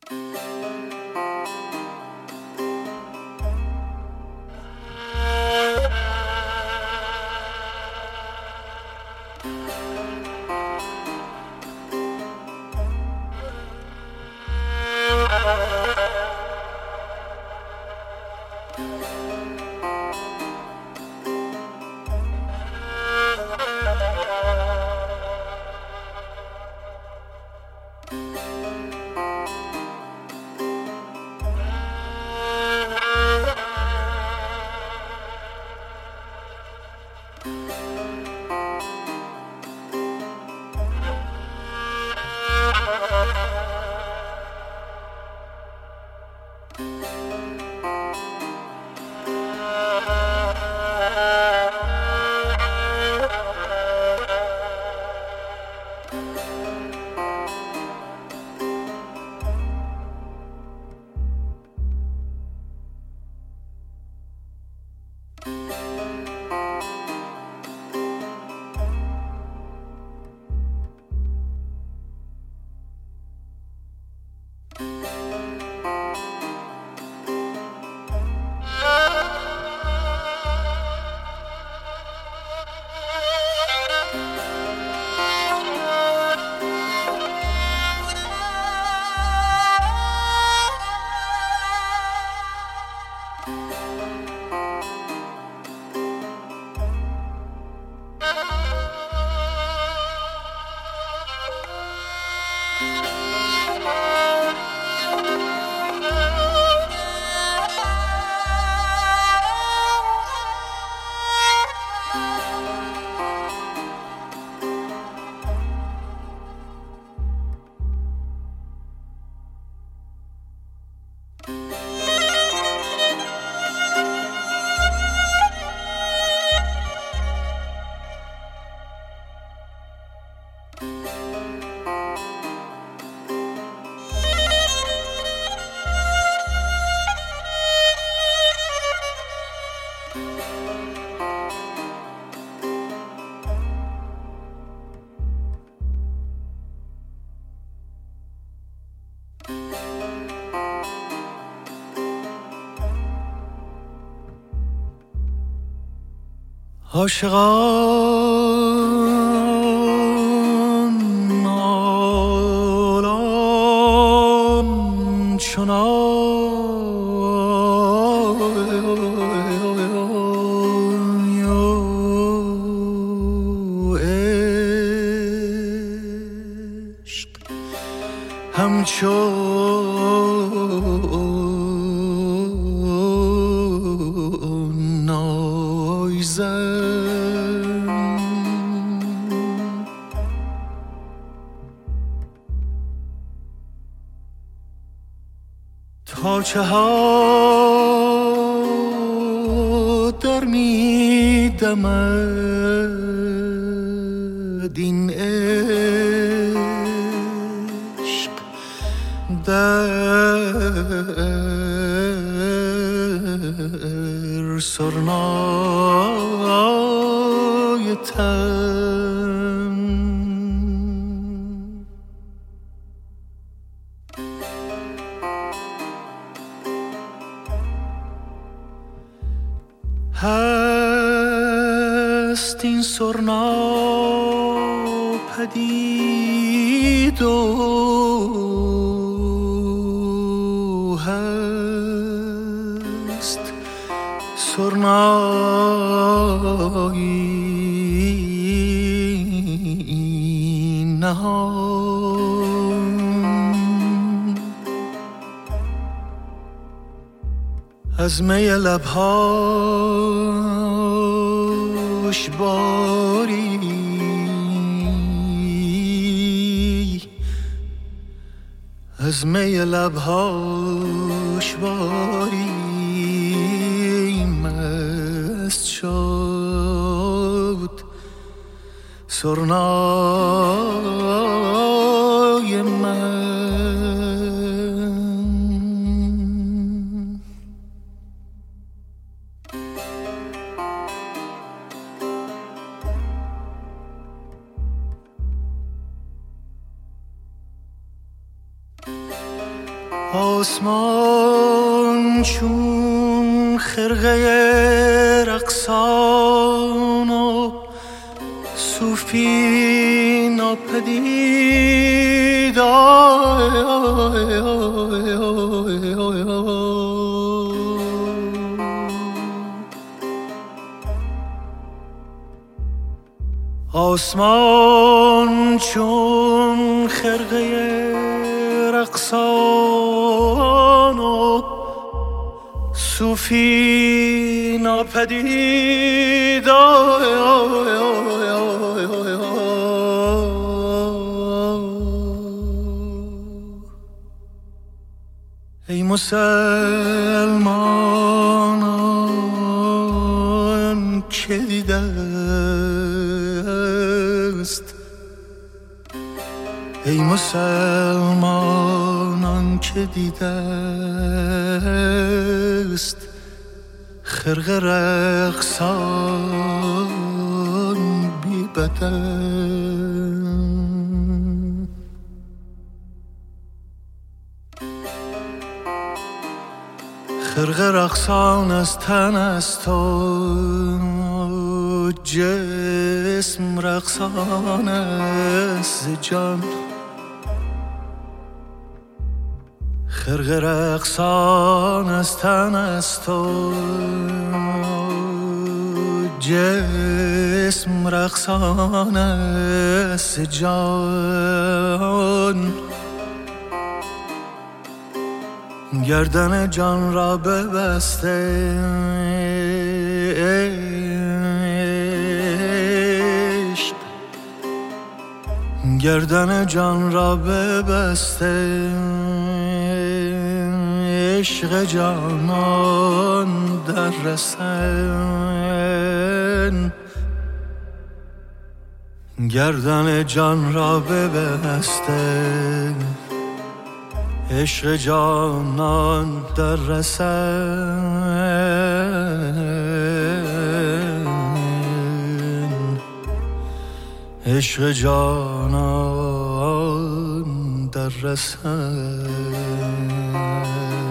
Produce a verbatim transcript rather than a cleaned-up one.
عاشقان نالان چنان عشق همچون نایزد تا چه ها در می دمد این عشق در سرنای تن هست این سرنا پدید و هست سرنایی نهان از می لبهاش باری از می لبهاش باری مست شد سرنای من. آسمان چون خرقه رقصان و صوفی ناپدید آسمان چون خرقه رقصان و صوفی ناپدید ای مسلمانان که دیده است ای مسلمانان که دیده است خرقه رقصان بی بدن خرقه رقصان از تن است و جسم رقصان است ز جان خرقه رقصان از تن است و جسم رقصان است ز جان گردن جان را ببسته عشق گردن جان را ببسته عشق جانان در رسن گردن جان را ببسته عشق جانان در رسن عشق جانان در رسن